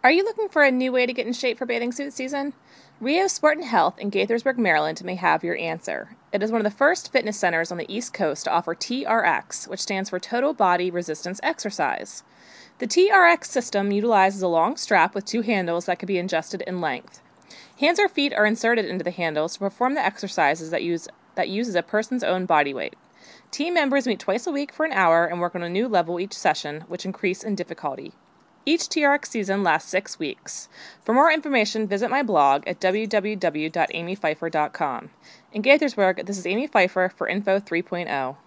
Are you looking for a new way to get in shape for bathing suit season? Rio Sport and Health in Gaithersburg, Maryland may have your answer. It is one of the first fitness centers on the East Coast to offer TRX, which stands for Total Body Resistance Exercise. The TRX system utilizes a long strap with two handles that can be adjusted in length. Hands or feet are inserted into the handles to perform the exercises that uses a person's own body weight. Team members meet twice a week for an hour and work on a new level each session, which increase in difficulty. Each TRX season lasts 6 weeks. For more information, visit my blog at www.amypfeiffer.com. In Gaithersburg, this is Amy Pfeiffer for Info 3.0.